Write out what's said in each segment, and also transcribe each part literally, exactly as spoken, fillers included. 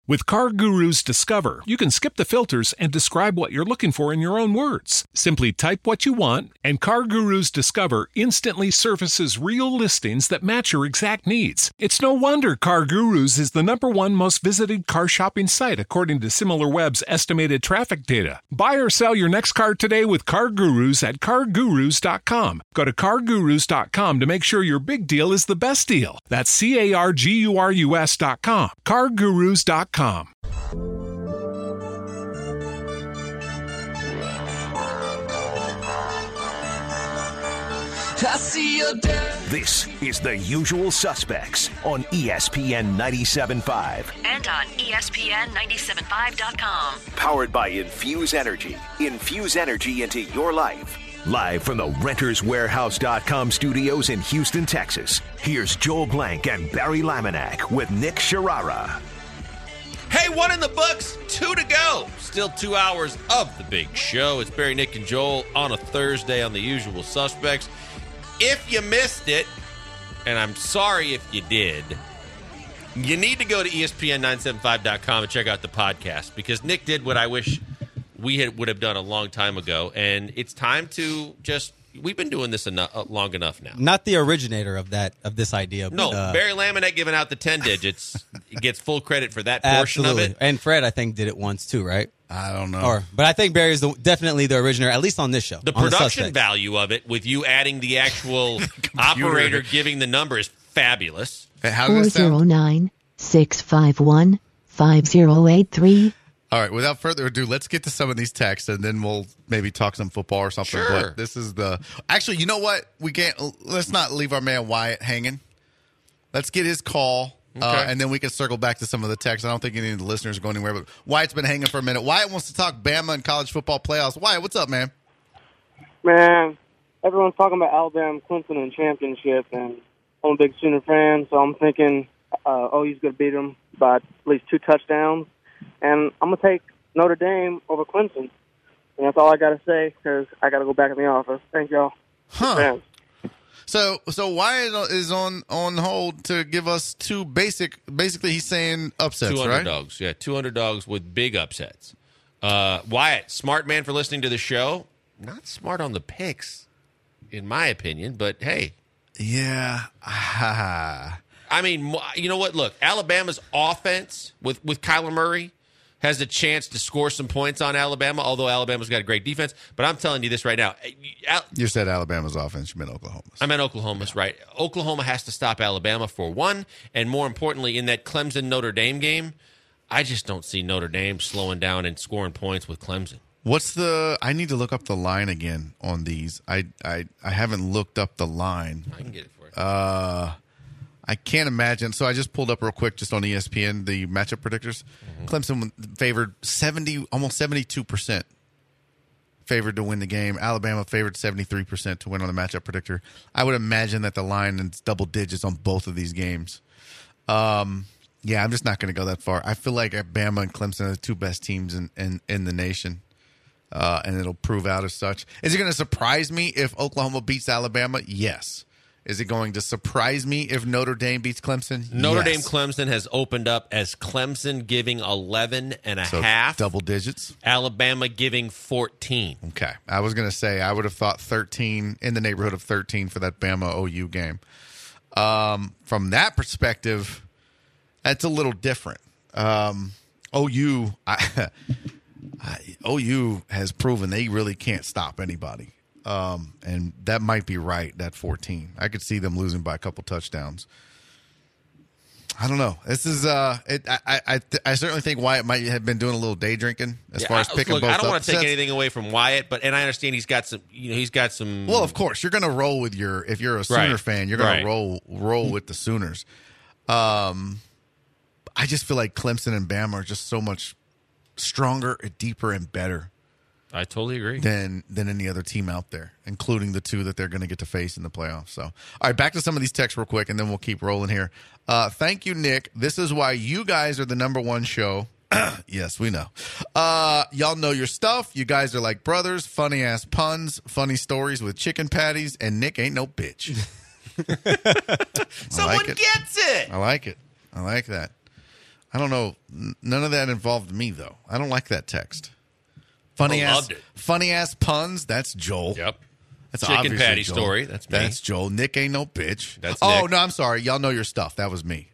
With CarGurus Discover, you can skip the filters and describe what you're looking for in your own words. Simply type what you want, and CarGurus Discover instantly surfaces real listings that match your exact needs. It's no wonder CarGurus is the number one most visited car shopping site according to SimilarWeb's estimated traffic data. Buy or sell your next car today with CarGurus at car gurus dot com. Go to car gurus dot com to make sure your big deal is the best deal. That's C A R G U R U S dot com. car gurus dot com. This is The Usual Suspects on E S P N ninety-seven point five. And on E S P N ninety-seven point five dot com. Powered by Infuse Energy. Infuse energy into your life. Live from the Renters Warehouse dot com studios in Houston, Texas. Here's Joel Blank and Barry Laminack with Nick Sharara. Hey, one in the books, two to go. Still two hours of the big show. It's Barry, Nick, and Joel on a Thursday on The Usual Suspects. If you missed it, and I'm sorry if you did, you need to go to E S P N nine seventy-five dot com and check out the podcast, because Nick did what I wish we had, would have done a long time ago, and it's time to just... We've been doing this enough, uh, long enough now. Not the originator of that of this idea. But, no, uh, Barry Laminack giving out the ten digits gets full credit for that portion absolutely. of it. And Fred, I think, did it once too, right? I don't know. Or, but I think Barry is the, definitely the originator, at least on this show. The production the value of it, with you adding the actual operator giving the number, is fabulous. four zero nine, six five one, five zero eight three. All right, without further ado, let's get to some of these texts, and then we'll maybe talk some football or something. Sure. But this is the... Actually, you know what? We can't... Let's not leave our man Wyatt hanging. Let's get his call, okay. uh, and then we can circle back to some of the texts. I don't think any of the listeners are going anywhere, but Wyatt's been hanging for a minute. Wyatt wants to talk Bama and college football playoffs. Wyatt, what's up, man? Man, everyone's talking about Alabama, Clemson, and championship, and I'm a big Sooner fan, so I'm thinking uh, O U's going to beat them by at least two touchdowns. And I'm going to take Notre Dame over Clemson. And that's all I got to say, because I got to go back in the office. Thank y'all. Huh. So so Wyatt is on, on hold to give us two basic, basically he's saying upsets, two right? underdogs, yeah, two underdogs with big upsets. Uh, Wyatt, smart man for listening to the show. Not smart on the picks, in my opinion, but hey. Yeah. I mean, you know what? Look, Alabama's offense with, with Kyler Murray has a chance to score some points on Alabama, although Alabama's got a great defense. But I'm telling you this right now. Al- you said Alabama's offense. You meant Oklahoma's. I meant Oklahoma's, yeah. Right. Oklahoma has to stop Alabama for one, and more importantly, in that Clemson-Notre Dame game, I just don't see Notre Dame slowing down and scoring points with Clemson. What's the – I need to look up the line again on these. I, I, I haven't looked up the line. I can get it for you. Uh I can't imagine. So I just pulled up real quick just on E S P N the matchup predictors. Mm-hmm. Clemson favored seventy, almost seventy-two percent favored to win the game. Alabama favored seventy-three percent to win on the matchup predictor. I would imagine that the line is double digits on both of these games. Um, yeah, I'm just not going to go that far. I feel like Bama and Clemson are the two best teams in, in, in the nation, uh, and it'll prove out as such. Is it going to surprise me if Oklahoma beats Alabama? Yes. Is it going to surprise me if Notre Dame beats Clemson? Notre yes. Dame Clemson has opened up as Clemson giving eleven and a so half. Double digits. Alabama giving fourteen. Okay. I was going to say I would have thought thirteen, in the neighborhood of thirteen for that Bama O U game. Um, from that perspective, that's a little different. Um, O U, I, I, O U has proven they really can't stop anybody. Um, and that might be right, that fourteen. I could see them losing by a couple touchdowns. I don't know. This is uh, it, I I I certainly think Wyatt might have been doing a little day drinking as yeah, far as picking look, both. I don't want to take upsets. anything away from Wyatt, but and I understand he's got some. You know, he's got some. Well, of course, you're going to roll with your. If you're a Sooner right. fan, you're going right. to roll roll with the Sooners. Um, I just feel like Clemson and Bama are just so much stronger, deeper, and better. I totally agree. Than than any other team out there, including the two that they're going to get to face in the playoffs. So, all right, back to some of these texts real quick, and then we'll keep rolling here. Uh, thank you, Nick. This is why you guys are the number one show. Yes, we know. Uh, y'all know your stuff. You guys are like brothers. Funny ass puns, funny stories with chicken patties, and Nick ain't no bitch. Someone like it. gets it. I like it. I like that. I don't know. N- None of that involved me, though. I don't like that text. Funny I ass, loved it. funny ass puns. That's Joel. Yep. That's Chicken obviously patty Joel. story. That's me. That's Joel. Nick ain't no bitch. That's oh Nick. no, I'm sorry. Y'all know your stuff. That was me.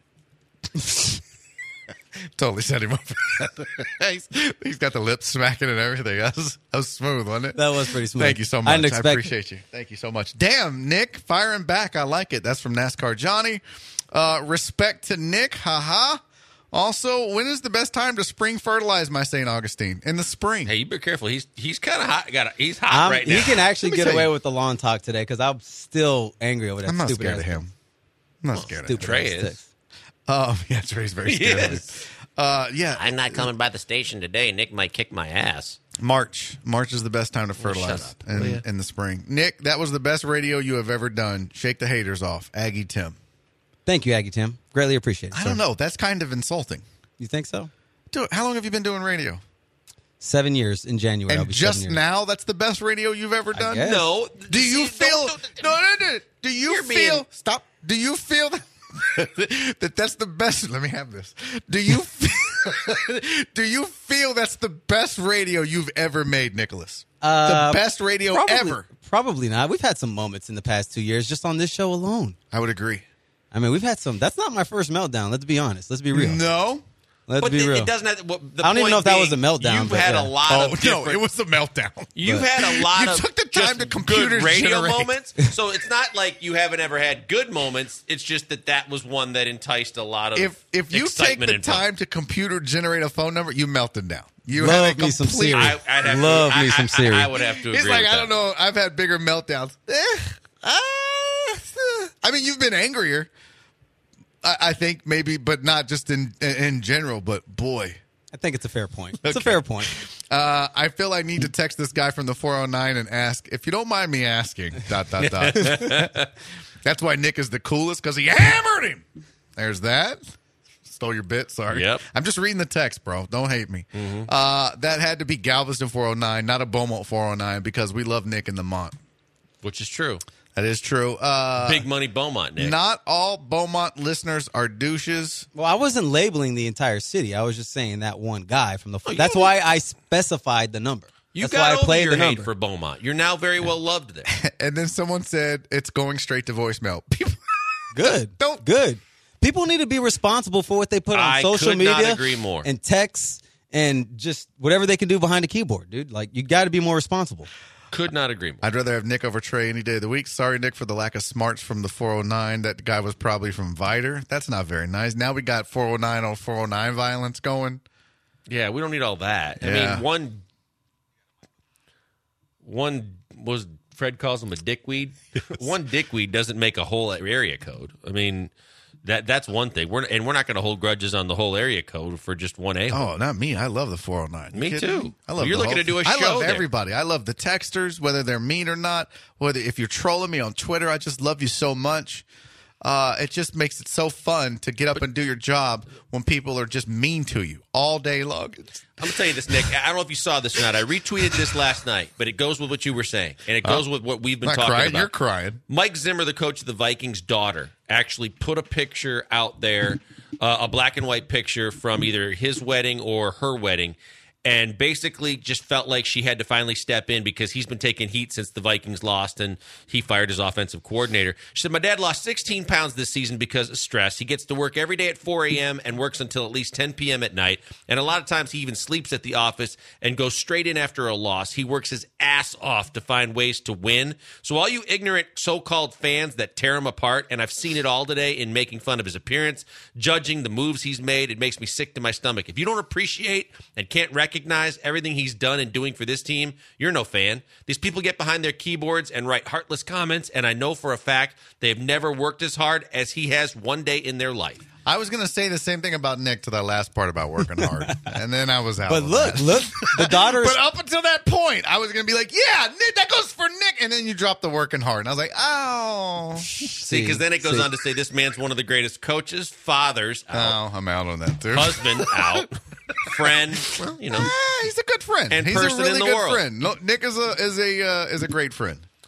Totally set him up. he's, he's got the lips smacking and everything. That was, that was smooth, wasn't it? That was pretty smooth. Thank you so I much. didn't I, expect- appreciate you. Thank you so much. Damn, Nick, firing back. I like it. That's from NASCAR Johnny. Uh, respect to Nick. Haha. Also, when is the best time to spring fertilize my Saint Augustine? In the spring. Hey, you be careful. He's he's kind of hot. Got a, he's hot I'm- right now. He can actually Let me get tell away you. with the lawn talk today because I'm still angry over that I'm not stupid scared ass of him. I'm not scared of Stupid him. Trey ass is. text. Um, yeah, Trey's very scared of me. Yes. Uh, yeah, I'm not coming by the station today. Nick might kick my ass. March. March is the best time to fertilize shut up, in, will ya? in the spring. Nick, that was the best radio you have ever done. Shake the haters off. Aggie Tim. Thank you, Aggie Tim. Greatly appreciate it. I sir. don't know. That's kind of insulting. You think so? Dude, how long have you been doing radio? Seven years in January. I'll And be just seven years. now, that's the best radio you've ever done? guess. No. Do you See, feel... don't- No, no, no. Do you You're feel... being- Stop. Do you feel that, that that's the best... Let me have this. Do you feel... do you feel that's the best radio you've ever made, Nicholas? Uh, the best radio probably, ever. Probably not. We've had some moments in the past two years just on this show alone. I would agree. I mean, we've had some. That's not my first meltdown. Let's be honest. Let's be real. No. Let's But be it, real. it doesn't have. Well, the I don't even point know if that being, was a meldown, You've but had yeah. a lot Oh, of no, different. it was a meltdown. You've had a lot You of took the just time to computer good radio generate. moments. So it's not like you haven't ever had good moments. It's just that that was one that enticed a lot of If if you take excitement the and fun. time to computer generate a phone number, you melted down. You Love had a me some complete- Siri. I, I'd have Love to, me I, some I, Siri. I, I would have to agree. He's like, with I don't that. know. I've had bigger meltdowns. Eh, ah, I mean, you've been angrier. I, I think maybe, but not just in in general. But boy, I think it's a fair point. It's a Okay. fair point. uh, I feel I need to text this guy from the four oh nine and ask if you don't mind me asking. Dot dot dot. That's why Nick is the coolest because he hammered him. There's that. Stole your bit. Sorry. Yep. I'm just reading the text, bro. Don't hate me. Mm-hmm. Uh, that had to be Galveston four oh nine, not a Beaumont four oh nine, because we love Nick in the Mont. Which is true. That is true. Uh, Big money Beaumont, Nick. Not all Beaumont listeners are douches. Well, I wasn't labeling the entire city. I was just saying that one guy from the. Oh, you that's don't- why I specified the number. you That's got why I over played your the hate number. for Beaumont. You're now very well loved there. And then someone said it's going straight to voicemail. People, Good. Don't- Good. People need to be responsible for what they put on I social could not media agree more. and texts and just whatever they can do behind a keyboard, dude. Like, you got to be more responsible. Could not agree more. I'd rather have Nick over Trey any day of the week. Sorry, Nick, for the lack of smarts from the four oh nine. That guy was probably from Viter. That's not very nice. Now we got four oh nine on four oh nine violence going. Yeah, we don't need all that. I Yeah. mean, one, one was Fred calls him a dickweed. One dickweed doesn't make a whole area code. I mean, that that's one thing. We're and we're not going to hold grudges on the whole area code for just one a. Oh, not me. I love the four oh nine. You Me kidding too. me? I love You're the looking whole- to do a I show love there. everybody. I love the texters, whether they're mean or not. Whether if you're trolling me on Twitter, I just love you so much. Uh, it just makes it so fun to get up and do your job when people are just mean to you all day long. It's- I'm gonna tell you this, Nick. I don't know if you saw this or not. I retweeted this last night, but it goes with what you were saying, and it goes with what we've been not talking crying. about. You're crying. Mike Zimmer, the coach of the Vikings' daughter, actually put a picture out there, uh, a black and white picture from either his wedding or her wedding, and basically just felt like she had to finally step in because he's been taking heat since the Vikings lost and he fired his offensive coordinator. She said, my dad lost sixteen pounds this season because of stress. He gets to work every day at four a.m. and works until at least ten p.m. at night. And a lot of times he even sleeps at the office and goes straight in after a loss. He works his ass off to find ways to win. So all you ignorant so-called fans that tear him apart, and I've seen it all today in making fun of his appearance, judging the moves he's made, it makes me sick to my stomach. If you don't appreciate and can't recognize everything he's done and doing for this team, you're no fan. These people get behind their keyboards and write heartless comments, and I know for a fact they've never worked as hard as he has one day in their life. I was going to say the same thing about Nick to that last part about working hard, and then I was out. But on look, that. look, the daughter is But up until that point, I was going to be like, yeah, Nick, that goes for Nick. And then you dropped the working hard. And I was like, oh. See, because then it goes see. on to say this man's one of the greatest coaches, fathers out, Oh, I'm out on that, too. husband out, friend, you know. Ah, he's a good friend. And he's person a really in the good world. friend. No, Nick is a is a uh, is a great friend.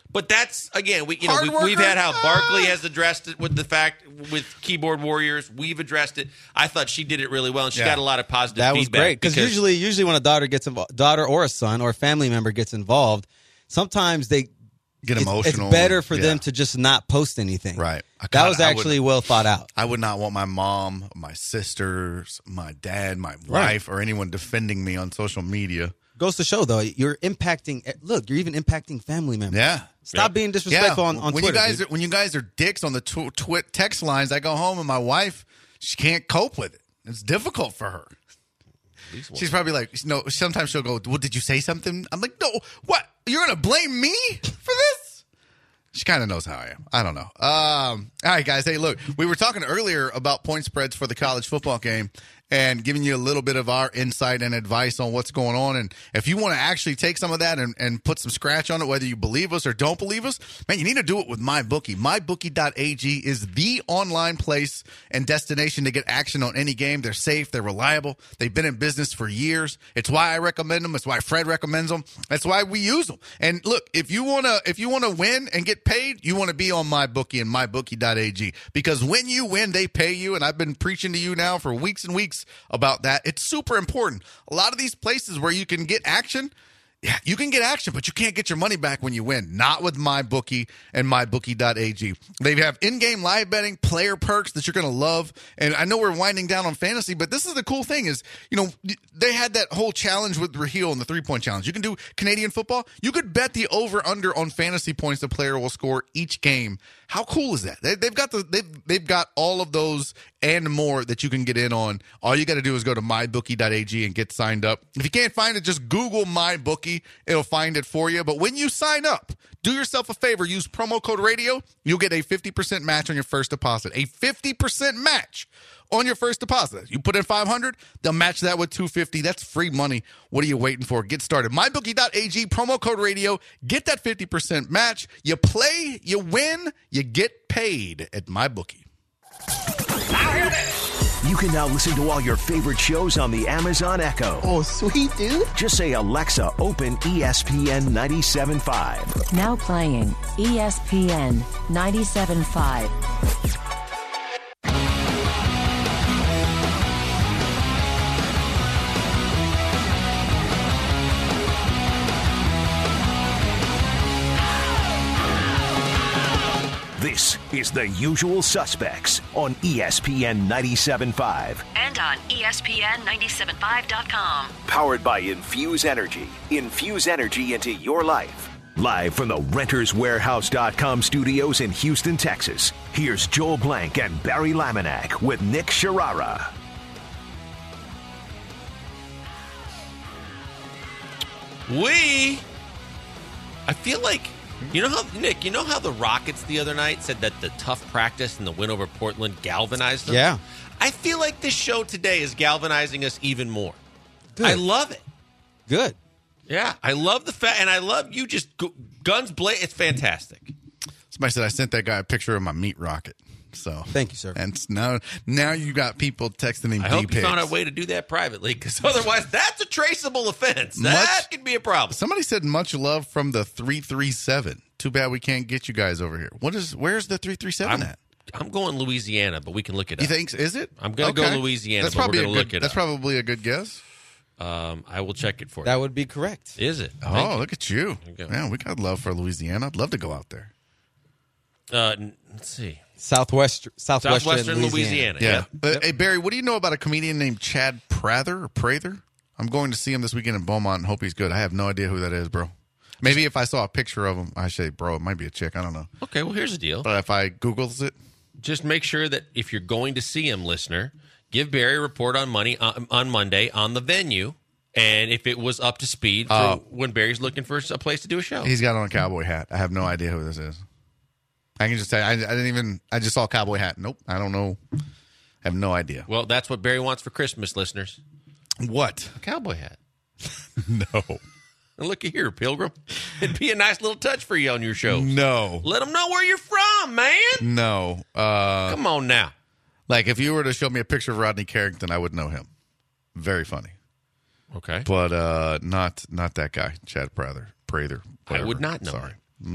But that's, again, we, you know, Hard we've, we've worker? had how Barkley has addressed it with the fact, with Keyboard Warriors. We've addressed it. I thought she did it really well, and she Yeah. got a lot of positive That feedback. was great because usually, usually when a daughter gets involved, daughter or a son or a family member gets involved, sometimes they Get it's- emotional. It's better for Yeah. them to just not post anything. Right. I That kinda- was I would- actually well thought out. I would not want my mom, my sisters, my dad, my Right. wife, or anyone defending me on social media. Goes to show though, you're impacting. Look, you're even impacting family members. Yeah. Stop being disrespectful on, on when Twitter. you guys dude. are, when you guys are dicks on the tw- tw- text lines, I go home and my wife, she can't cope with it. It's difficult for her. She's probably like, no. Sometimes she'll go, "Well, did you say something?" I'm like, "No, what? You're gonna blame me for this?" She kind of knows how I am. I don't know. Um, all right, guys. Hey, look, we were talking earlier about point spreads for the college football game and giving you a little bit of our insight and advice on what's going on. And if you want to actually take some of that and, and put some scratch on it, whether you believe us or don't believe us, man, you need to do it with MyBookie. my bookie dot a g is the online place and destination to get action on any game. They're safe. They're reliable. They've been in business for years. It's why I recommend them. It's why Fred recommends them. That's why we use them. And look, if you want to if you want to win and get paid, you want to be on MyBookie and my bookie dot a g, because when you win, they pay you. And I've been preaching to you now for weeks and weeks about that. It's super important. A lot of these places where you can get action, yeah, you can get action, but you can't get your money back when you win. Not with MyBookie and my bookie dot a g. They have in-game live betting, player perks that you're going to love. And I know we're winding down on fantasy, but this is the cool thing is, you know, they had that whole challenge with Raheel and the three-point challenge. You can do Canadian football. You could bet the over-under on fantasy points the player will score each game. How cool is that? They, they've got the they've, they've got all of those and more that you can get in on. All you got to do is go to my bookie dot a g and get signed up. If you can't find it, just Google MyBookie. It'll find it for you. But when you sign up, do yourself a favor. Use promo code radio. You'll get a fifty percent match on your first deposit. A fifty percent match on your first deposit. You put in five hundred, they'll match that with two hundred fifty. That's free money. What are you waiting for? Get started. my bookie dot a g, promo code radio. Get that fifty percent match. You play, you win, you get paid at MyBookie. You can now listen to all your favorite shows on the Amazon Echo. Oh, sweet, dude. Just say, Alexa, open E S P N ninety-seven point five. Now playing E S P N ninety-seven point five. This is The Usual Suspects on E S P N ninety-seven point five. And on E S P N ninety-seven point five dot com. Powered by Infuse Energy. Infuse energy into your life. Live from the Renters Warehouse dot com studios in Houston, Texas. Here's Joel Blank and Barry Laminack with Nick Sharara. We, I feel like, you know how, Nick, you know how the Rockets the other night said that the tough practice and the win over Portland galvanized them? Yeah. I feel like this show today is galvanizing us even more. Good. I love it. Good. Yeah, I love the fact, and I love you just go, guns blaze. It's fantastic. Somebody said I sent that guy a picture of my meat rocket. So thank you, sir. And now, now you got people texting him. I hope you found a way to do that privately, because otherwise, that's a traceable offense. That could be a problem. Somebody said much love from the three three seven. Too bad we can't get you guys over here. What is? Where's the three three seven at? I'm going Louisiana, but we can look it You up. think is it? I'm going to Okay. go Louisiana, That's but we're probably going to a look good, it That's up. probably a good guess. Um, I will check it for you. That would be correct. Is it? Oh, Thank you. look at you. There you go. Man, we got love for Louisiana. I'd love to go out there. Uh, n- let's see. Southwest, southwestern, Southwestern Louisiana. Louisiana. Yeah. Yeah. Uh, Hey, Barry, what do you know about a comedian named Chad Prather or Prather? I'm going to see him this weekend in Beaumont and hope he's good. I have no idea who that is, bro. Maybe if I saw a picture of him, I say, bro, it might be a chick. I don't know. Okay, well, here's the deal. But if I Googles it, Just make sure that if you're going to see him, listener, give Barry a report on money on, on Monday on the venue, and if it was up to speed for Uh, when Barry's looking for a place to do a show. he's got on a cowboy hat. I have no idea who this is. I can just say I, I didn't even. I just saw a cowboy hat. Nope, I don't know. I have no idea. Well, that's what Barry wants for Christmas, listeners. What? A cowboy hat. No. And look here, Pilgrim. It'd be a nice little touch for you on your show. No. Let them know where you're from, man. No. Uh, Come on now. like if you were to show me a picture of Rodney Carrington, I would know him. Very funny. Okay. But uh, not not that guy, Chad Prather. Prather. I would whatever. not know Sorry. him. No.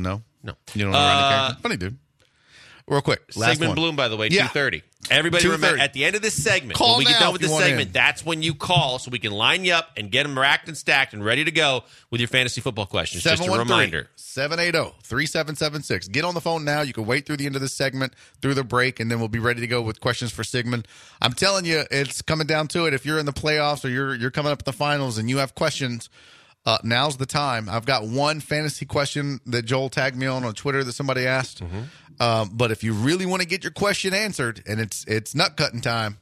No. You don't know Rodney Uh, Carrington? Funny dude. Real quick, last Sigmund one. Bloom, by the way, Yeah. two thirty. Everybody two remember, thirty. at the end of this segment, Call when we get now done if with you this want segment, in. that's when you call so we can line you up and get them racked and stacked and ready to go with your fantasy football questions. Just a reminder. seven eight zero, three seven seven six. Get on the phone now. You can wait through the end of this segment, through the break, and then we'll be ready to go with questions for Sigmund. I'm telling you, it's coming down to it. If you're in the playoffs or you're you're coming up at the finals and you have questions, uh, now's the time. I've got one fantasy question that Joel tagged me on on Twitter that somebody asked. Mm-hmm. Um, but if you really want to get your question answered, and it's it's nut cutting time,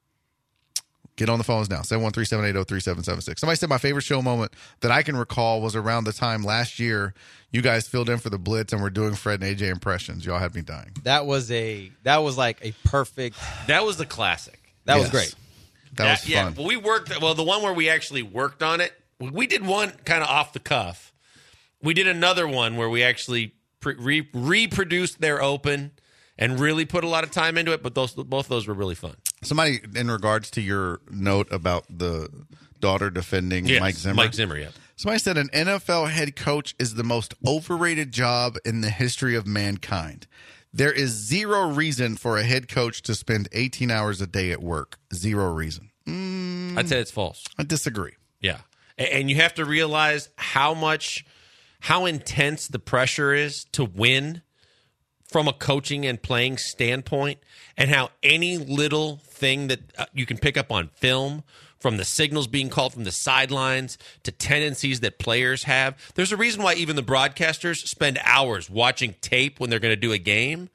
get on the phones now. seven one three, seven eight zero, three seven seven six. Somebody said my favorite show moment that I can recall was around the time last year you guys filled in for the Blitz and were doing Fred and A J impressions. Y'all had me dying. That was a that was like a perfect. That was the classic. That was Yes. great. That was yeah, fun. well, we worked. Well, the one where we actually worked on it, we did one kind of off the cuff. We did another one where we actually pre- re- reproduced their open and really put a lot of time into it. But those both of those were really fun. Somebody, in regards to your note about the daughter defending Yes, Mike Zimmer. Mike Zimmer, yeah. Somebody said an N F L head coach is the most overrated job in the history of mankind. There is zero reason for a head coach to spend eighteen hours a day at work. Zero reason. Mm, I'd say it's false. I disagree. Yeah. A- And you have to realize how much, how intense the pressure is to win from a coaching and playing standpoint, and how any little thing that uh, you can pick up on film, from the signals being called from the sidelines to tendencies that players have. There's a reason why even the broadcasters spend hours watching tape when they're going to do a game.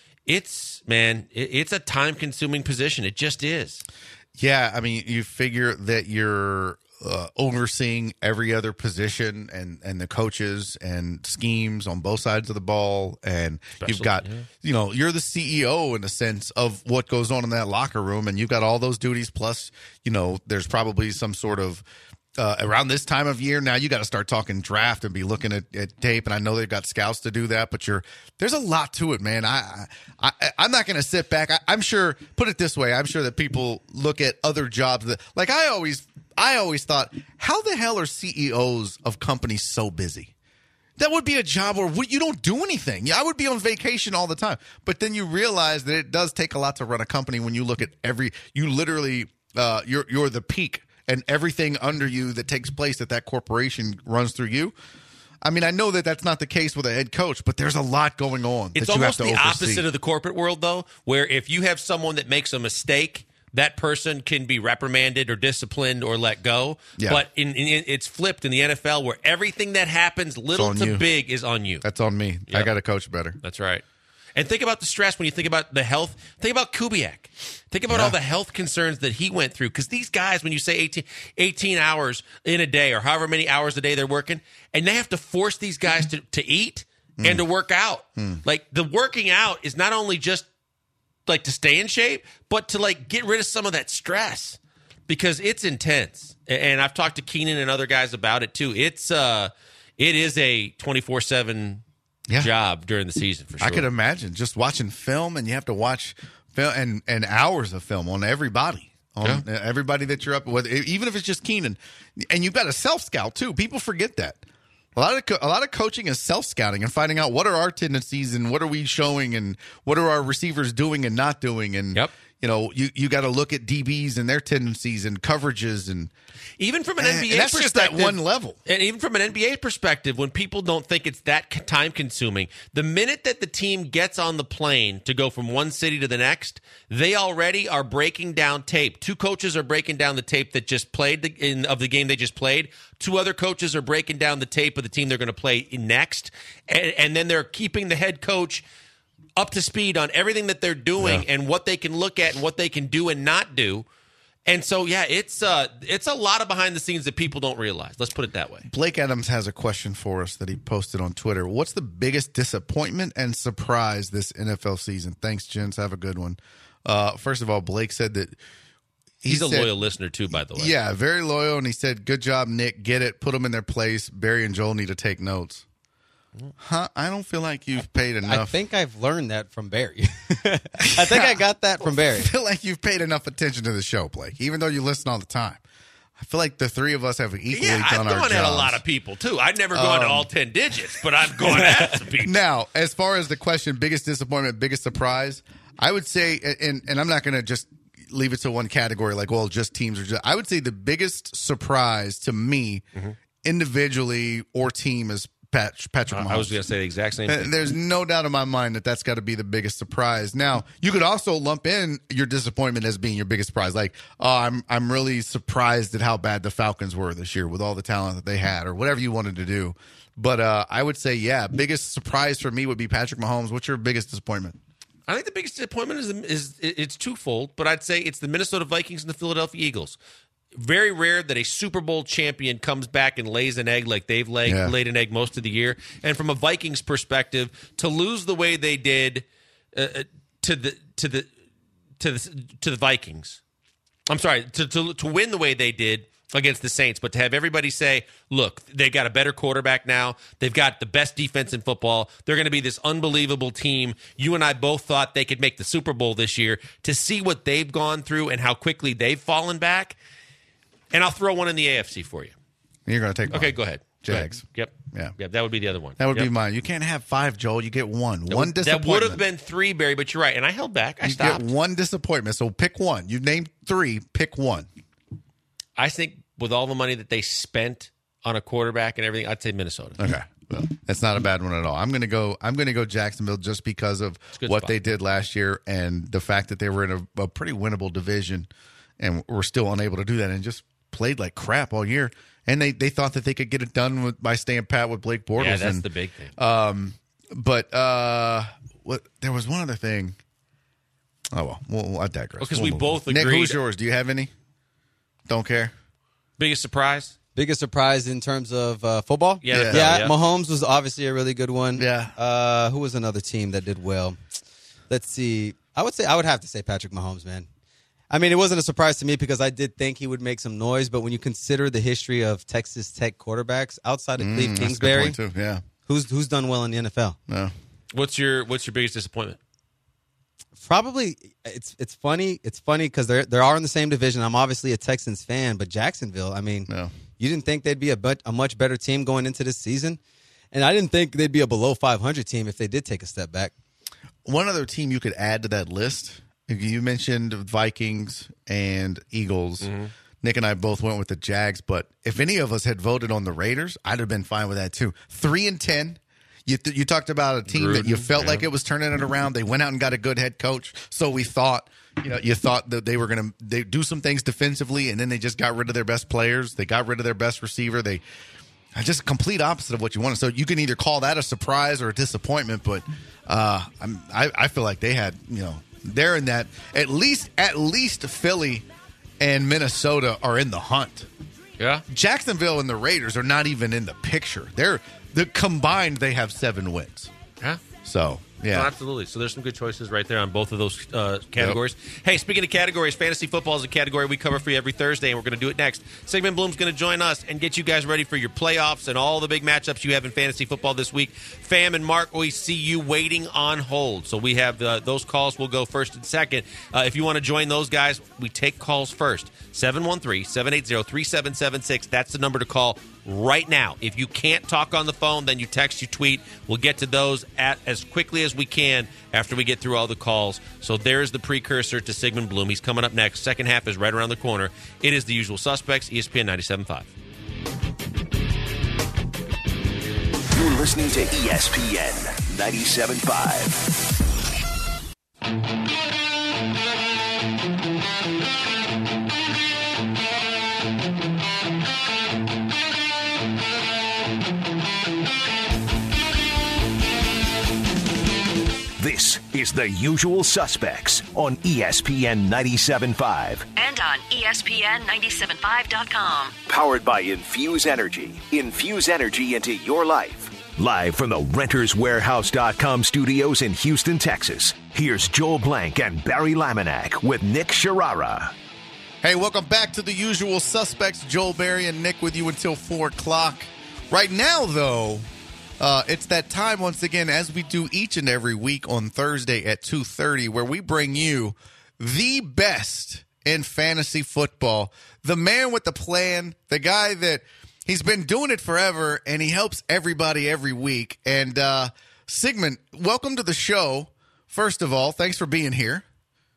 It's, man, it- it's a time-consuming position. It just is. Yeah, I mean, you figure that you're uh, overseeing every other position and, and the coaches and schemes on both sides of the ball. And you've Special- got, yeah. you know, you're the C E O in a sense of what goes on in that locker room. And you've got all those duties. Plus, you know, there's probably some sort of Uh, around this time of year now, you got to start talking draft and be looking at, at tape. And I know they've got scouts to do that, but you're there's a lot to it, man. I, I, I I'm not going to sit back. I, I'm sure. Put it this way: I'm sure that people look at other jobs that, like I always, I always thought, how the hell are C E Os of companies so busy? That would be a job where we, you don't do anything. Yeah, I would be on vacation all the time. But then you realize that it does take a lot to run a company when you look at every. You literally, uh, you're you're the peak. And everything under you that takes place at that corporation runs through you. I mean, I know that that's not the case with a head coach, but there's a lot going on. It's that you almost have the to oversee. opposite of the corporate world, though, where if you have someone that makes a mistake, that person can be reprimanded or disciplined or let go. Yeah. But in, in, it's flipped in the N F L, where everything that happens, little on to you. big, is on you. That's on me. I Yep. got to coach better. That's right. And think about the stress when you think about the health. Think about Kubiak. Think about Yeah. all the health concerns that he went through. Because these guys, when you say eighteen, eighteen hours in a day or however many hours a day they're working, and they have to force these guys to, to eat Mm. and to work out. Like, the working out is not only just like to stay in shape, but to like get rid of some of that stress, because it's intense. And I've talked to Keenan and other guys about it too. It's uh, it is a twenty-four seven Yeah. job during the season for sure. I could imagine just watching film, and you have to watch film and, and hours of film on everybody, on everybody that you're up with, even if it's just Keenan. And you've got a self scout too. People forget that. A lot of co- a lot of coaching is self scouting and finding out what are our tendencies and what are we showing and what are our receivers doing and not doing. And Yep. you know, you you got to look at D Bs and their tendencies and coverages and Even from an and N B A that's just that perspective, one level. And even from an N B A perspective, when people don't think it's that time consuming, the minute that the team gets on the plane to go from one city to the next, they already are breaking down tape. Two coaches are breaking down the tape that just played the, in, of the game they just played. Two other coaches are breaking down the tape of the team they're going to play in next. And, and then they're keeping the head coach up to speed on everything that they're doing Yeah. and what they can look at and what they can do and not do. And so, yeah, it's uh, it's a lot of behind the scenes that people don't realize. Let's put it that way. Blake Adams has a question for us that he posted on Twitter. What's the biggest disappointment and surprise this N F L season? Thanks, gents. Have a good one. Uh, first of all, Blake said that he He's a said- loyal listener, too, by the way. Yeah, very loyal. And he said, good job, Nick. Get it. Put them in their place. Barry and Joel need to take notes. Huh? I don't feel like you've paid enough. I think I've learned that from Barry. I think I got that from Barry. I feel like you've paid enough attention to the show, Blake, even though you listen all the time. I I feel like the three of us have equally Yeah, done I've our gone jobs. at a lot of people, too. I've never gone to Um, all ten digits, but I've gone at some people. Now, as far as the question, biggest disappointment, biggest surprise, I would say, and, and I'm not going to just leave it to one category like, well, just teams are just. I would say the biggest surprise to me, Mm-hmm. individually or team, is Pat, Patrick Mahomes. I was going to say the exact same Uh, thing. There's no doubt in my mind that that's got to be the biggest surprise. Now, you could also lump in your disappointment as being your biggest surprise. Like, oh, I'm I'm really surprised at how bad the Falcons were this year with all the talent that they had, or whatever you wanted to do. But uh, I would say, yeah, biggest surprise for me would be Patrick Mahomes. What's your biggest disappointment? I think the biggest disappointment is, is it's twofold, but I'd say it's the Minnesota Vikings and the Philadelphia Eagles. Very rare that a Super Bowl champion comes back and lays an egg like they've laid, Yeah. laid an egg most of the year. And from a Vikings perspective, to lose the way they did uh, to the to the to the to the Vikings, I'm sorry, to, to to win the way they did against the Saints, but to have everybody say, look, they've got a better quarterback now. They've got the best defense in football. They're going to be this unbelievable team. You and I both thought they could make the Super Bowl this year. To see what they've gone through and how quickly they've fallen back. And I'll throw one in the A F C for you. You're going to take Okay, mine. go ahead. Jags. Go ahead. Yep. Yeah. Yep, that would be the other one. That would Yep. be mine. You can't have five, Joel. You get one. That one would- disappointment. That would have been three, Barry, but you're right. And I held back. I You stopped. get one disappointment. So pick one. You've named three. Pick one. I think with all the money that they spent on a quarterback and everything, I'd say Minnesota. Okay. Well, that's not a bad one at all. I'm gonna go. I'm gonna go Jacksonville just because of a good what spot. they did last year and the fact that they were in a, a pretty winnable division, and were still unable to do that and just played like crap all year. And they, they thought that they could get it done with, by staying pat with Blake Bortles. Yeah, that's and, the big thing. Um, but uh, what? There was one other thing. Oh well, well I digress. Because We'll we move both on. Nick, agreed- who's yours? Do you have any? Don't care. Biggest surprise? Biggest surprise in terms of uh, football? Yeah, Yeah. yeah, Yeah, yeah. Mahomes was obviously a really good one. Yeah. Uh, who was another team that did well? Let's see. I would say I would have to say Patrick Mahomes, man. I mean, it wasn't a surprise to me because I did think he would make some noise, but when you consider the history of Texas Tech quarterbacks outside of Cleve Mm, that's a good Kingsbury, point, too. Yeah. who's who's done well in the N F L? No. What's your What's your biggest disappointment? Probably it's it's funny. It's funny because they're they are in the same division. I'm obviously a Texans fan, but Jacksonville. I mean, No. you didn't think they'd be a but, a much better team going into this season, and I didn't think they'd be a below five hundred team if they did take a step back. One other team you could add to that list. You mentioned Vikings and Eagles. Mm-hmm. Nick and I both went with the Jags, but if any of us had voted on the Raiders, I'd have been fine with that too. Three and ten. You th- you talked about a team that you Gruden, felt yeah. like it was turning it around. They went out and got a good head coach, so we thought, you know, you thought that they were going to they do some things defensively, and then they just got rid of their best players. They got rid of their best receiver. They just a complete opposite of what you wanted. So you can either call that a surprise or a disappointment, but uh, I'm, I, I feel like they had, you know, they're in that at least at least Philly and Minnesota are in the hunt. Yeah. Jacksonville and the Raiders are not even in the picture. They're the combined they have seven wins. Yeah. So yeah. Oh, absolutely. So there's some good choices right there on both of those uh, categories. Hey, speaking of categories, fantasy football is a category we cover for you every Thursday, and we're going to do it next. Sigmund Bloom's going to join us and get you guys ready for your playoffs and all the big matchups you have in fantasy football this week. Fam and Mark, we see you waiting on hold. So we have uh, those calls. We'll go first and second. Uh, if you want to join those guys, we take calls first. seven one three, seven eight zero, three seven seven six. That's the number to call right now. If you can't talk on the phone, then you text, you tweet. We'll get to those at as quickly as we can after we get through all the calls. So there's the precursor to Sigmund Bloom. He's coming up next. Second half is right around the corner. It is The Usual Suspects, E S P N ninety-seven point five. You're listening to E S P N ninety-seven point five. This is The Usual Suspects on E S P N ninety-seven point five. And on E S P N ninety-seven point five dot com. Powered by Infuse Energy. Infuse energy into your life. Live from the Renters Warehouse dot com studios in Houston, Texas. Here's Joel Blank and Barry Laminack with Nick Sharara. Hey, welcome back to The Usual Suspects. Joel, Barry, and Nick with you until four o'clock. Right now, though, uh, it's that time once again, as we do each and every week on Thursday at two thirty, where we bring you the best in fantasy football. The man with the plan, the guy that he's been doing it forever, and he helps everybody every week. And uh, Sigmund, welcome to the show. First of all, thanks for being here.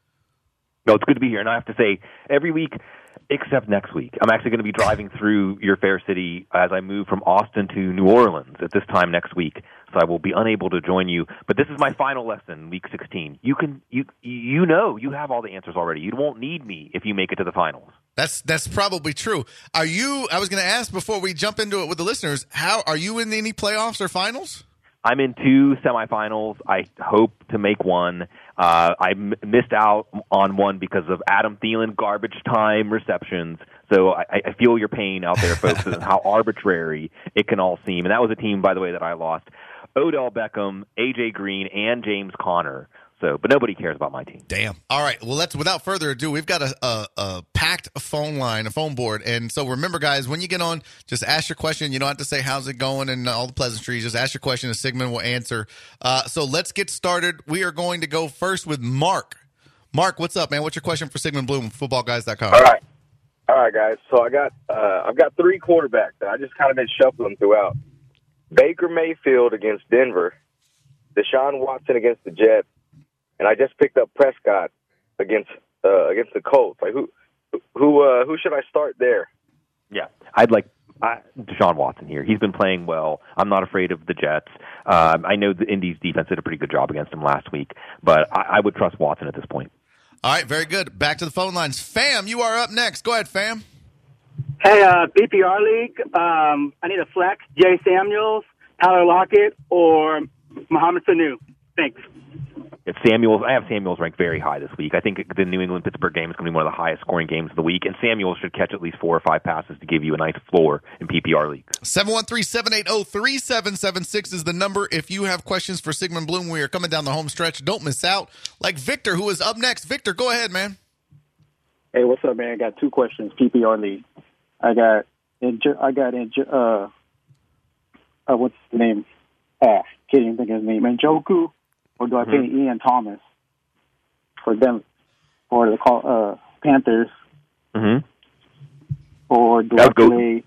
No, it's good to be here. And I have to say, every week except next week, I'm actually going to be driving through your fair city as I move from Austin to New Orleans at this time next week. So I will be unable to join you. But this is my final lesson, week sixteen. You can, you, you know, you have all the answers already. You won't need me if you make it to the finals. That's that's probably true. Are you? I was going to ask before we jump into it with the listeners. How are you in any playoffs or finals? I'm in two semifinals. I hope to make one. Uh, I m- missed out on one because of Adam Thielen garbage time receptions. So I, I feel your pain out there, folks, and how arbitrary it can all seem. And that was a team, by the way, that I lost. Odell Beckham, A J Green, and James Conner. So, but nobody cares about my team. Damn. All right. Well, let's. Without further ado, we've got a, a, a packed phone line, a phone board, and so remember, guys, when you get on, just ask your question. You don't have to say how's it going and all the pleasantries. Just ask your question, and Sigmund will answer. Uh, so let's get started. We are going to go first with Mark. Mark, what's up, man? What's your question for Sigmund Bloom, football guys dot com? All right, all right, guys. So I got uh, I've got three quarterbacks that I just kind of been shuffling throughout. Baker Mayfield against Denver, Deshaun Watson against the Jets. And I just picked up Prescott against uh, against the Colts. Like who who uh, who should I start there? Yeah, I'd like I, Deshaun Watson here. He's been playing well. I'm not afraid of the Jets. Um, I know the Indy's defense did a pretty good job against him last week, but I, I would trust Watson at this point. All right, very good. Back to the phone lines. Fam, you are up next. Go ahead, Fam. Hey, uh, P P R League. Um, I need a flex. Jay Samuels, Tyler Lockett, or Mohamed Sanu. Thanks. It's Samuels. I have Samuels ranked very high this week. I think the New England-Pittsburgh game is going to be one of the highest scoring games of the week, and Samuels should catch at least four or five passes to give you a nice floor in P P R League. seven one three, seven eight zero, three seven seven six is the number. If you have questions for Sigmund Bloom, we are coming down the home stretch. Don't miss out. Like Victor, who is up next. Victor, go ahead, man. Hey, what's up, man? I got two questions, P P R League. I got, I got, uh, uh, what's the name? Ah, can't even think of his name. Njoku. Or do I pay mm-hmm. Ian Thomas for them for the uh, Panthers? Mm-hmm. Or do I play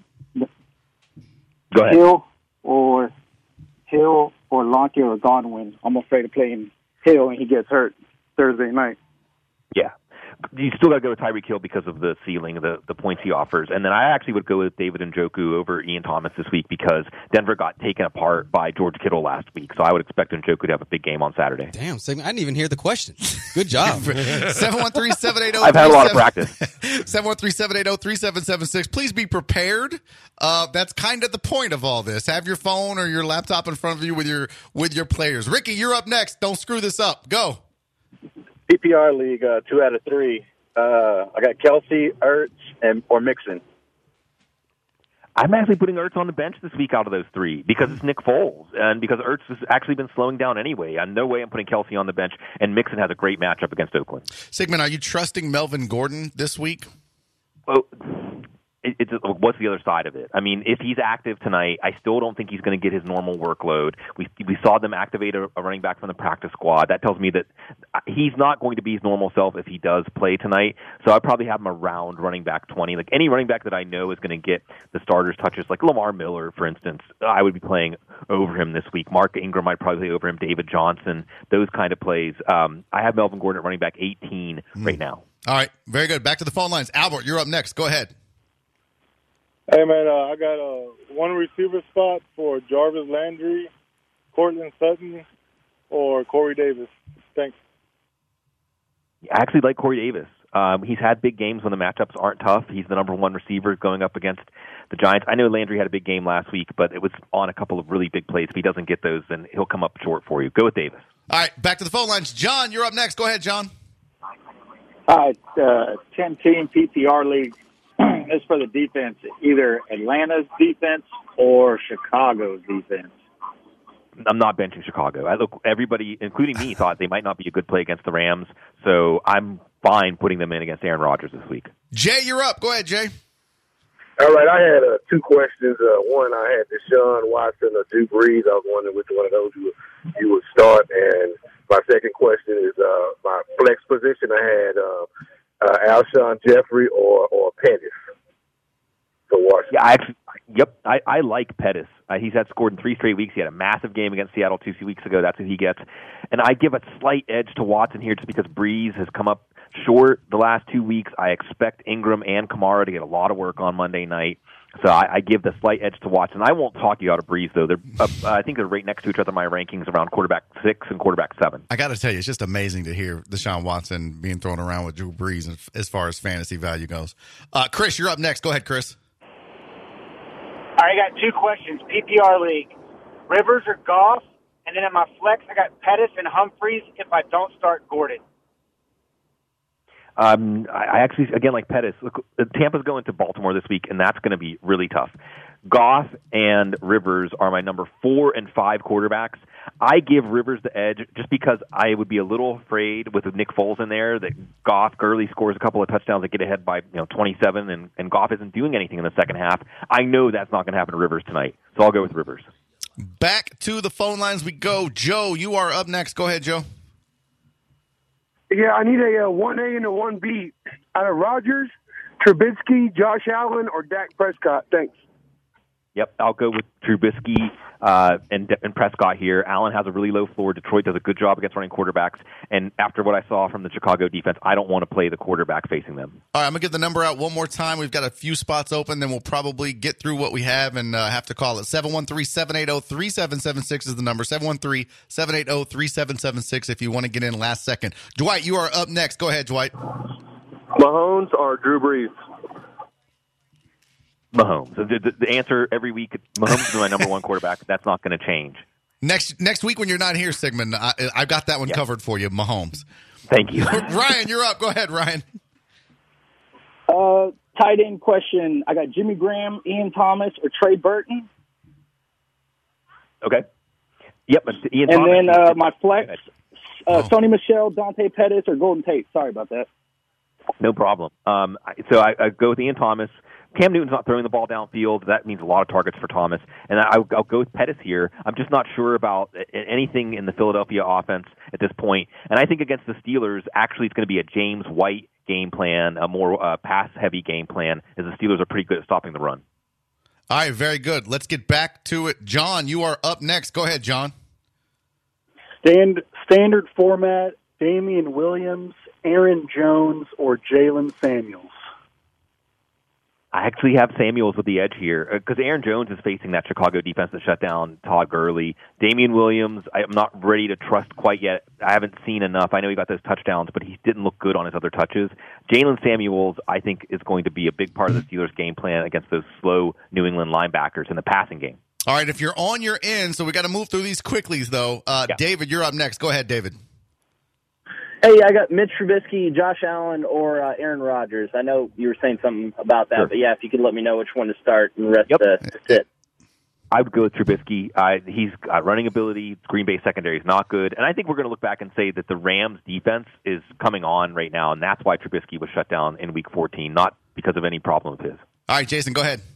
go ahead. Hill or Hill or Lockett or Godwin? I'm afraid of playing Hill and he gets hurt Thursday night. Yeah. You still got to go with Tyreek Hill because of the ceiling, the the points he offers. And then I actually would go with David Njoku over Ian Thomas this week because Denver got taken apart by George Kittle last week. So I would expect Njoku to have a big game on Saturday. Damn, Sigmund, I didn't even hear the question. Good job. seven one three, seven eight zero I've had a lot of practice. seven one three, seven eight zero, three seven seven six. Please be prepared. Uh, that's kind of the point of all this. Have your phone or your laptop in front of you with your with your players. Ricky, you're up next. Don't screw this up. Go. P P R League, uh, two out of three. Uh, I got Kelsey, Ertz, and or Mixon. I'm actually putting Ertz on the bench this week out of those three because it's Nick Foles and because Ertz has actually been slowing down anyway. On no way I'm putting Kelsey on the bench, and Mixon has a great matchup against Oakland. Sigmund, are you trusting Melvin Gordon this week? Oh, it, it's what's the other side of it? I mean, if he's active tonight, I still don't think he's going to get his normal workload. We we saw them activate a, a running back from the practice squad. That tells me that he's not going to be his normal self if he does play tonight. So I'd probably have him around running back twenty. Like any running back that I know is going to get the starters touches, like Lamar Miller, for instance, I would be playing over him this week. Mark Ingram, I'd probably play over him. David Johnson, those kind of plays. Um, I have Melvin Gordon at running back eighteen mm. right now. All right, very good. Back to the phone lines. Albert, you're up next. Go ahead. Hey, man, uh, I got a uh, one receiver spot for Jarvis Landry, Cortland Sutton, or Corey Davis. Thanks. I actually like Corey Davis. Um, he's had big games when the matchups aren't tough. He's the number one receiver going up against the Giants. I know Landry had a big game last week, but it was on a couple of really big plays. If he doesn't get those, then he'll come up short for you. Go with Davis. All right, back to the phone lines. John, you're up next. Go ahead, John. All right, uh, ten-team P P R League. It's for the defense, either Atlanta's defense or Chicago's defense. I'm not benching Chicago. I look, everybody, including me, thought they might not be a good play against the Rams, so I'm fine putting them in against Aaron Rodgers this week. Jay, you're up. Go ahead, Jay. All right, I had uh, two questions. Uh, one, I had Deshaun Watson or Drew Brees. I was wondering which one of those you, you would start. And my second question is uh, my flex position. I had uh, uh, Alshon Jeffrey or or Pettis for Washington. Yeah, I actually, yep, I, I like Pettis. Uh, he's had scored in three straight weeks. He had a massive game against Seattle two weeks ago. That's what he gets. And I give a slight edge to Watson here just because Breeze has come up short the last two weeks. I expect Ingram and Kamara to get a lot of work on Monday night. So I, I give the slight edge to Watson. I won't talk you out of Breeze, though. They're, uh, I think they're right next to each other in my rankings around quarterback six and quarterback seven. I got to tell you, it's just amazing to hear Deshaun Watson being thrown around with Drew Brees as far as fantasy value goes. Uh, Chris, you're up next. Go ahead, Chris. All right, I got two questions. P P R league, Rivers or Goff, and then in my flex, I got Pettis and Humphreys if I don't start Gordon. Um, I actually, again, like Pettis, look, Tampa's going to Baltimore this week, and that's going to be really tough. Goff and Rivers are my number four and five quarterbacks. I give Rivers the edge just because I would be a little afraid with Nick Foles in there that Goff, Gurley scores a couple of touchdowns that get ahead by you know twenty-seven, and, and Goff isn't doing anything in the second half. I know that's not going to happen to Rivers tonight, so I'll go with Rivers. Back to the phone lines we go. Joe, you are up next. Go ahead, Joe. Yeah, I need a uh, one A and a one B out of Rodgers, Trubisky, Josh Allen, or Dak Prescott. Thanks. Yep, I'll go with Trubisky uh, and, and Prescott here. Allen has a really low floor. Detroit does a good job against running quarterbacks. And after what I saw from the Chicago defense, I don't want to play the quarterback facing them. All right, I'm going to give the number out one more time. We've got a few spots open. Then we'll probably get through what we have and uh, have to call it. seven one three, seven eight zero, three seven seven six is the number. seven one three, seven eight zero, three seven seven six if you want to get in last second. Dwight, you are up next. Go ahead, Dwight. Mahomes or Drew Brees? Mahomes. The, the, the answer every week, Mahomes is my number one quarterback. That's not going to change. Next next week when you're not here, Sigmund, I, I've got that one yeah. covered for you, Mahomes. Thank you. Ryan, you're up. Go ahead, Ryan. Uh, tight end question. I got Jimmy Graham, Ian Thomas, or Trey Burton. Okay. Yep. Ian and Thomas. then uh, my flex, uh, oh. Sony Michel, Dante Pettis, or Golden Tate. Sorry about that. No problem. Um, so I, I go with Ian Thomas. Cam Newton's not throwing the ball downfield. That means a lot of targets for Thomas. And I'll, I'll go with Pettis here. I'm just not sure about anything in the Philadelphia offense at this point. And I think against the Steelers, actually it's going to be a James White game plan, a more uh, pass-heavy game plan, as the Steelers are pretty good at stopping the run. All right, very good. Let's get back to it. John, you are up next. Go ahead, John. Stand, standard format, Damian Williams, Aaron Jones, or Jalen Samuels? I actually have Samuels with the edge here because Aaron Jones is facing that Chicago defense that shut down Todd Gurley. Damian Williams, I'm not ready to trust quite yet. I haven't seen enough. I know he got those touchdowns, but he didn't look good on his other touches. Jalen Samuels, I think, is going to be a big part of the Steelers' game plan against those slow New England linebackers in the passing game. All right, if you're on your end, so we got to move through these quickly, though. Uh, yeah. David, you're up next. Go ahead, David. Hey, I got Mitch Trubisky, Josh Allen, or uh, Aaron Rodgers. I know you were saying something about that, sure. but yeah, if you could let me know which one to start and the rest yep. to, to sit. I would go with Trubisky. Uh, he's got running ability. Green Bay secondary is not good. And I think we're going to look back and say that the Rams defense is coming on right now, and that's why Trubisky was shut down in week fourteen, not because of any problem of his. All right, Jason, go ahead.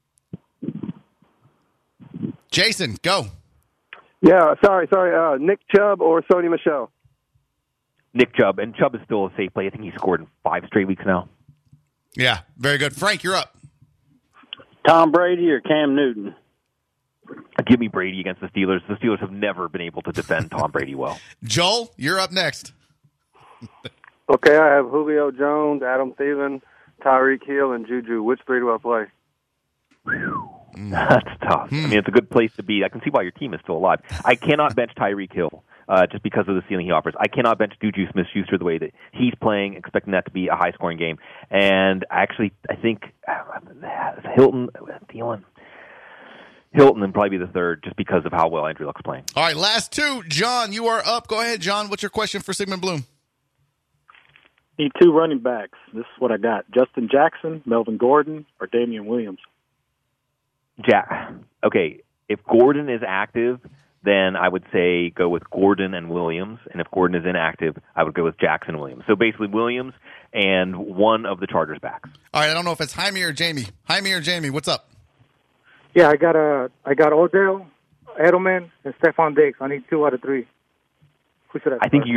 Jason, go. Yeah, sorry, sorry. Uh, Nick Chubb or Sony Michel? Nick Chubb, and Chubb is still a safe play. I think he scored in five straight weeks now. Yeah, very good. Frank, you're up. Tom Brady or Cam Newton? Give me Brady against the Steelers. The Steelers have never been able to defend Tom Brady well. Joel, you're up next. Okay, I have Julio Jones, Adam Thielen, Tyreek Hill, and Juju. Which three do I play? That's tough. Mm. I mean, it's a good place to be. I can see why your team is still alive. I cannot bench Tyreek Hill. Uh, just because of the ceiling he offers. I cannot bench Juju Smith-Schuster the way that he's playing, expecting that to be a high-scoring game. And actually, I think uh, Hilton, Thielen, Hilton and probably be the third just because of how well Andrew Luck's playing. All right, last two. John, you are up. Go ahead, John. What's your question for Sigmund Bloom? Need two running backs. This is what I got. Justin Jackson, Melvin Gordon, or Damian Williams? Jack. Okay, if Gordon is active, then I would say go with Gordon and Williams. And if Gordon is inactive, I would go with Jackson Williams. So basically Williams and one of the Chargers backs. All right, I don't know if it's Jaime or Jamie. Jaime or Jamie, what's up? Yeah, I got uh, I got Odell, Edelman, and Stephon Diggs. I need two out of three. Who should I I think you're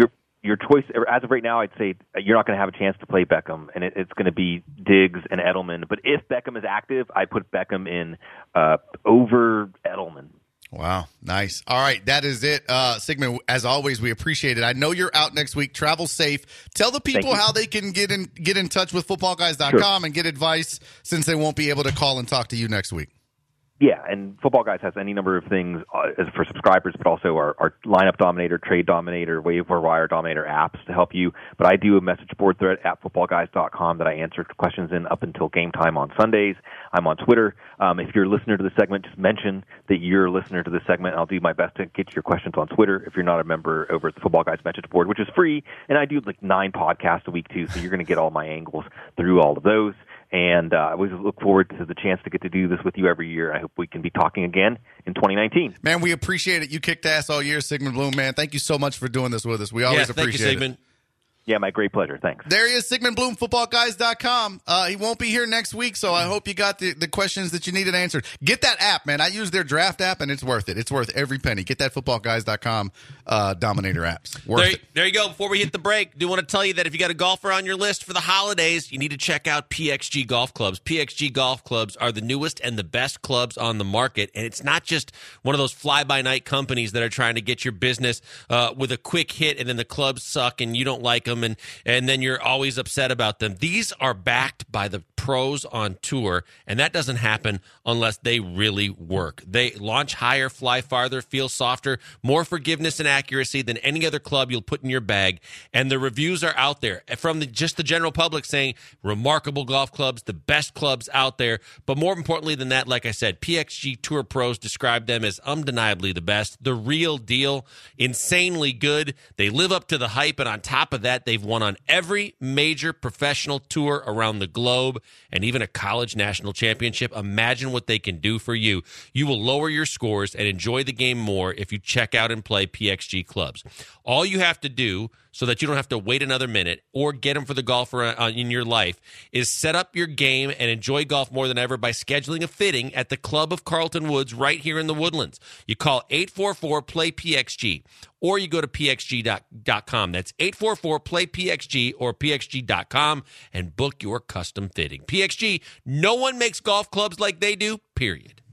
your choice, as of right now, I'd say you're not going to have a chance to play Beckham, and it, it's going to be Diggs and Edelman. But if Beckham is active, I put Beckham in uh, over Edelman. Wow, nice. All right, that is it. Uh, Sigmund, as always, we appreciate it. I know you're out next week. Travel safe. Tell the people how they can get in get in touch with football guys dot com sure. and get advice, since they won't be able to call and talk to you next week. Yeah, and Football Guys has any number of things uh, for subscribers, but also our, our Lineup Dominator, Trade Dominator, Waiver Wire Dominator apps to help you. But I do a message board thread at football guys dot com that I answer questions in up until game time on Sundays. I'm on Twitter. Um, if you're a listener to the segment, just mention that you're a listener to the segment, and I'll do my best to get your questions on Twitter. If you're not a member over at the Football Guys message board, which is free, and I do like nine podcasts a week too, so you're going to get all my angles through all of those. And uh, I always look forward to the chance to get to do this with you every year. I hope we can be talking again in twenty nineteen. Man, we appreciate it. You kicked ass all year, Sigmund Bloom, man. Thank you so much for doing this with us. We always yeah, appreciate thank you, Sigmund. it. Yeah, my great pleasure. Thanks. There he is, Sigmund Bloom, football guys dot com. Uh, he won't be here next week, so I hope you got the, the questions that you needed answered. Get that app, man. I use their draft app, and it's worth it. It's worth every penny. Get that football guys dot com uh, Dominator apps. Worth there, it. There you go. Before we hit the break, do want to tell you that if you got a golfer on your list for the holidays, you need to check out P X G Golf Clubs. P X G Golf Clubs are the newest and the best clubs on the market, and it's not just one of those fly-by-night companies that are trying to get your business uh, with a quick hit, and then the clubs suck and you don't like them, and, and then you're always upset about them. These are backed by the pros on tour, and that doesn't happen unless they really work. They launch higher, fly farther, feel softer, more forgiveness and accuracy than any other club you'll put in your bag, and the reviews are out there from the, just the general public saying remarkable golf clubs, the best clubs out there. But more importantly than that, like I said, P X G Tour pros describe them as undeniably the best, the real deal, insanely good. They live up to the hype, and on top of that, they've won on every major professional tour around the globe and even a college national championship. Imagine what they can do for you. You will lower your scores and enjoy the game more if you check out and play P X G clubs. All you have to do, so that you don't have to wait another minute or get them for the golfer in your life, is set up your game and enjoy golf more than ever by scheduling a fitting at the Club of Carlton Woods right here in the Woodlands. You call eight four four, play P X G, or you go to P X G dot com. That's eight four four, play P X G or P X G dot com and book your custom fitting. P X G, no one makes golf clubs like they do, period.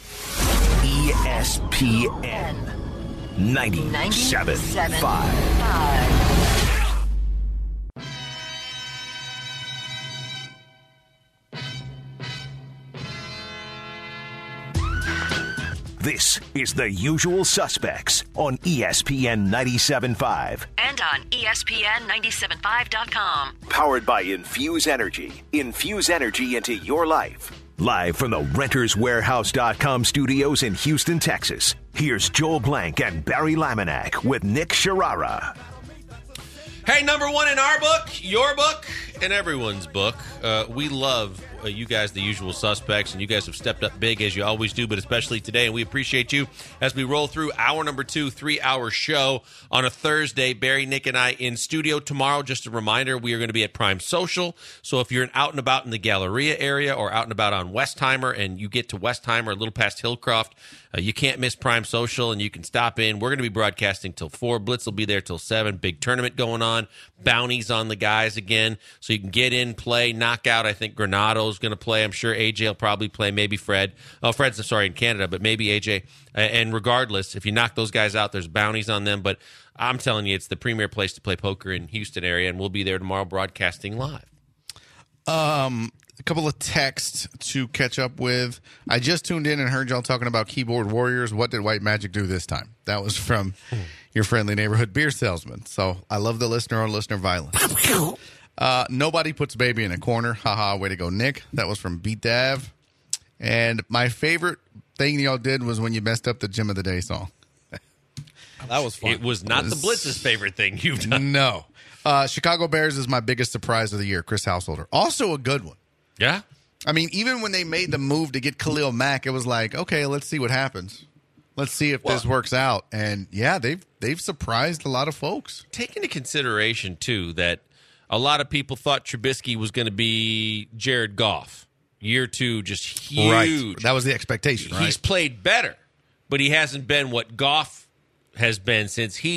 E S P N ninety-seven point five. This is The Usual Suspects on E S P N ninety-seven point five. And on E S P N ninety-seven point five dot com. Powered by Infuse Energy. Infuse energy into your life. Live from the Renters Warehouse dot com studios in Houston, Texas. Here's Joel Blank and Barry Laminack with Nick Sharara. Hey, number one in our book, your book, and everyone's book. Uh, we love uh, you guys, the usual suspects, and you guys have stepped up big as you always do, but especially today, and we appreciate you as we roll through hour number two, three-hour show on a Thursday. Barry, Nick, and I in studio tomorrow. Just a reminder, we are going to be at Prime Social, so if you're out and about in the Galleria area or out and about on Westheimer, and you get to Westheimer a little past Hillcroft, uh, you can't miss Prime Social, and you can stop in. We're going to be broadcasting till four. Blitz will be there till seven. Big tournament going on. Bounties on the guys again, so you can get in, play, knock out. I think Granado's going to play. I'm sure A J will probably play, maybe Fred. Oh, Fred's, sorry, in Canada, but maybe A J. And regardless, if you knock those guys out, there's bounties on them. But I'm telling you, it's the premier place to play poker in Houston area, and we'll be there tomorrow broadcasting live. Um, a couple of texts to catch up with. I just tuned in and heard y'all talking about keyboard warriors. What did White Magic do this time? That was from your friendly neighborhood beer salesman. So I love the listener on listener violence. Uh, nobody puts baby in a corner. Haha, way to go, Nick. That was from Beat Dav. And my favorite thing y'all did was when you messed up the Gym of the Day song. That was fun. It was not the Blitz's favorite thing you've done. No. Uh, Chicago Bears is my biggest surprise of the year, Chris Householder. Also a good one. Yeah? I mean, even when they made the move to get Khalil Mack, it was like, okay, let's see what happens. Let's see if well, this works out. And, yeah, they've they've surprised a lot of folks. Take into consideration, too, that a lot of people thought Trubisky was going to be Jared Goff. Year two, just huge. Right. That was the expectation, right? He's played better, but he hasn't been what Goff has been since he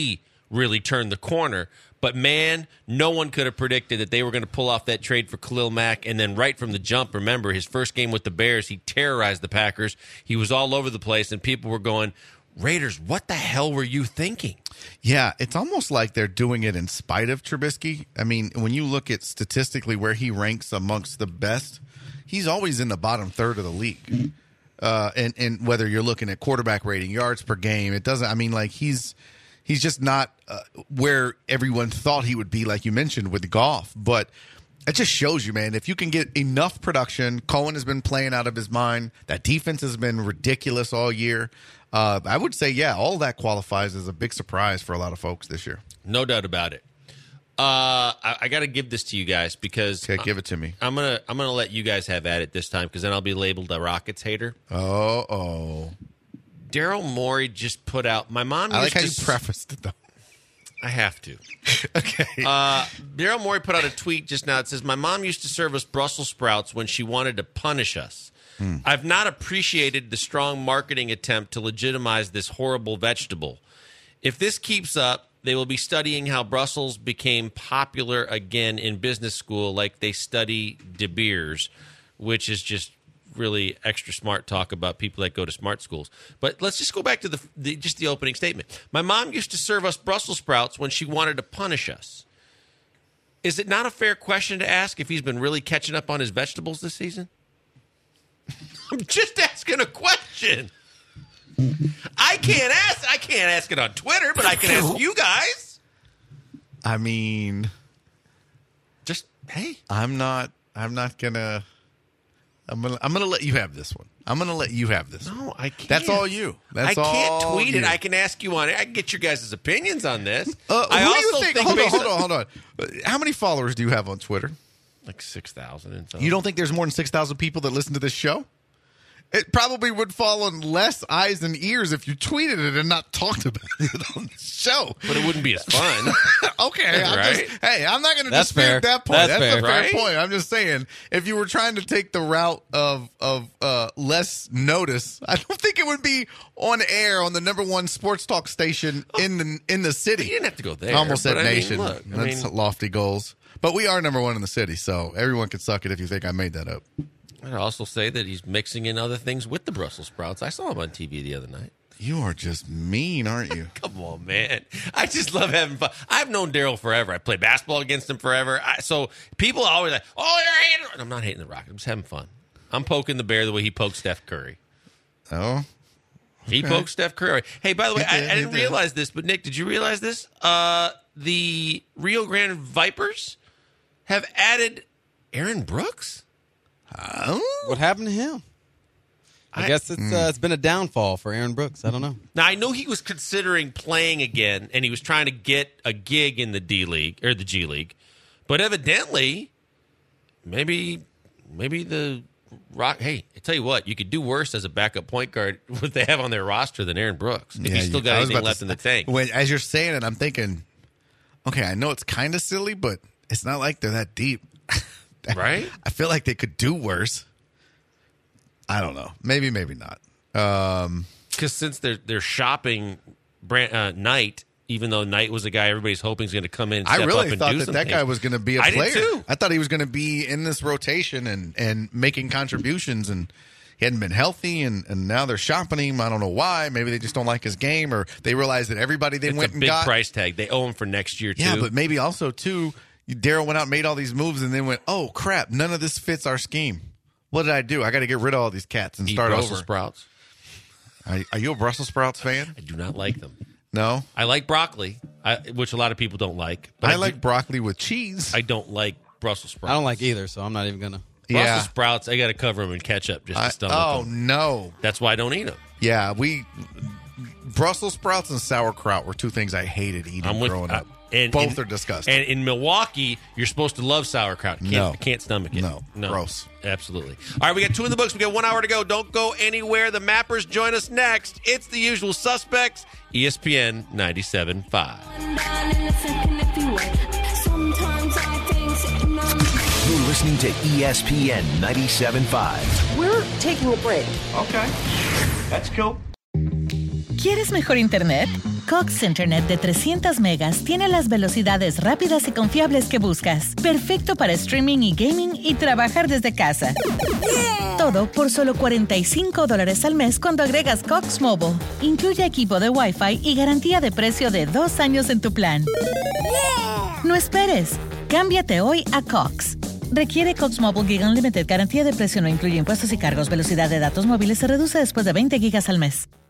really turned the corner. But, man, no one could have predicted that they were going to pull off that trade for Khalil Mack. And then right from the jump, remember, his first game with the Bears, he terrorized the Packers. He was all over the place, and people were going, Raiders, what the hell were you thinking? Yeah, it's almost like they're doing it in spite of Trubisky. I mean, when you look at statistically where he ranks amongst the best, he's always in the bottom third of the league. Uh, and, and whether you're looking at quarterback rating, yards per game, it doesn't – I mean, like he's – He's just not uh, where everyone thought he would be, like you mentioned, with Goff. But it just shows you, man, if you can get enough production, Cohen has been playing out of his mind. That defense has been ridiculous all year. Uh, I would say, yeah, all that qualifies as a big surprise for a lot of folks this year. No doubt about it. Uh, I, I got to give this to you guys because okay, give it to me. I'm gonna I'm gonna let you guys have at it this time because then I'll be labeled a Rockets hater. Oh, oh. Daryl Morey just put out. My mom. I like used how to, you prefaced it, though. I have to. Okay. Uh, Daryl Morey put out a tweet just now. It says, "My mom used to serve us Brussels sprouts when she wanted to punish us. Hmm. I've not appreciated the strong marketing attempt to legitimize this horrible vegetable. If this keeps up, they will be studying how Brussels became popular again in business school, like they study De Beers, which is just." Really extra smart talk about people that go to smart schools. But let's just go back to the, the just the opening statement. My mom used to serve us Brussels sprouts when she wanted to punish us. Is it not a fair question to ask if he's been really catching up on his vegetables this season? I'm just asking a question. I can't ask I can't ask it on Twitter, but I can ask you guys. I mean, just hey, I'm not I'm not gonna I'm gonna I'm gonna let you have this one. I'm gonna let you have this. No, one. I can't. That's all you. That's I can't all tweet you. it. I can ask you on it. I can get your guys' opinions on this. Uh, I who also do you think? think hold on, based hold on, hold on. How many followers do you have on Twitter? Like six thousand. And something. You don't think there's more than six thousand people that listen to this show? It probably would fall on less eyes and ears if you tweeted it and not talked about it on the show. But it wouldn't be as fun. Okay. I'm Right? just, hey, I'm not going to That's dispute fair. that point. That's That's, fair. a fair Right? point. I'm just saying, if you were trying to take the route of of uh, less notice, I don't think it would be on air on the number one sports talk station in the in the city. You didn't have to go there. I almost said but I mean, nation. look, I That's mean- lofty goals. But we are number one in the city, so everyone can suck it if you think I made that up. I'd also say that he's mixing in other things with the Brussels sprouts. I saw him on T V the other night. You are just mean, aren't you? Come on, man. I just love having fun. I've known Daryl forever. I played basketball against him forever. I, so people are always like, oh, you're hating. I'm not hating the Rockets. I'm just having fun. I'm poking the bear the way he poked Steph Curry. Oh? He Okay. poked Steph Curry. Hey, by the way, He I, did, I he didn't did. realize this, but Nick, did you realize this? Uh, the Rio Grande Vipers have added Aaron Brooks. What happened to him? I, I- guess it's uh, it's been a downfall for Aaron Brooks. I don't know. Now, I know he was considering playing again, and he was trying to get a gig in the D League or the G League, but evidently, maybe, maybe the Rock. Hey, I tell you what, you could do worse as a backup point guard what they have on their roster than Aaron Brooks. If Yeah, he's still you- got I was anything about to left in the tank. When, as you're saying it, I'm thinking, okay, I know it's kind of silly, but it's not like they're that deep. Right? I feel like they could do worse. I don't know. Maybe, maybe not. Um, Because since they're they're shopping Brand, uh, Knight, even though Knight was a guy everybody's hoping is going to come in, and I step really up and thought do that some that things. guy was going to be a I player. did too. I thought he was going to be in this rotation and, and making contributions, and he hadn't been healthy, and, and now they're shopping him. I don't know why. Maybe they just don't like his game, or they realize that everybody they It's went a and big got. price tag. They owe him for next year too. Yeah, but maybe also too, Daryl went out and made all these moves, and then went, "Oh crap, none of this fits our scheme. What did I do? I got to get rid of all these cats and Eat start Brussels over." sprouts. Are, are you a Brussels sprouts fan? I do not like them. No, I like broccoli, I, which a lot of people don't like. But I, I, like do- broccoli with cheese. I don't like Brussels sprouts. I don't like either, so I'm not even gonna. Brussels Yeah. sprouts. I got to cover them in ketchup just to I- stomach oh them. no, That's why I don't eat them. yeah, we Brussels sprouts and sauerkraut were two things I hated eating I'm with growing uh, up. and, Both and- are disgusting. And in Milwaukee, you're supposed to love sauerkraut. Can't, No. can't stomach it. No. Gross. Absolutely. All right, we got two in the books. We got one hour to go. Don't go anywhere. The Mappers join us next. It's the usual suspects. E S P N ninety-seven point five. You're listening to E S P N ninety-seven point five. We're taking a break. Okay. That's cool. ¿Quieres mejor internet? Cox Internet de trescientos megas tiene las velocidades rápidas y confiables que buscas. Perfecto para streaming y gaming y trabajar desde casa. Todo por solo cuarenta y cinco dólares al mes cuando agregas Cox Mobile. Incluye equipo de Wi-Fi y garantía de precio de dos años en tu plan. No esperes. Cámbiate hoy a Cox. Requiere Cox Mobile Gig Unlimited. Garantía de precio no incluye impuestos y cargos. Velocidad de datos móviles se reduce después de veinte gigas al mes.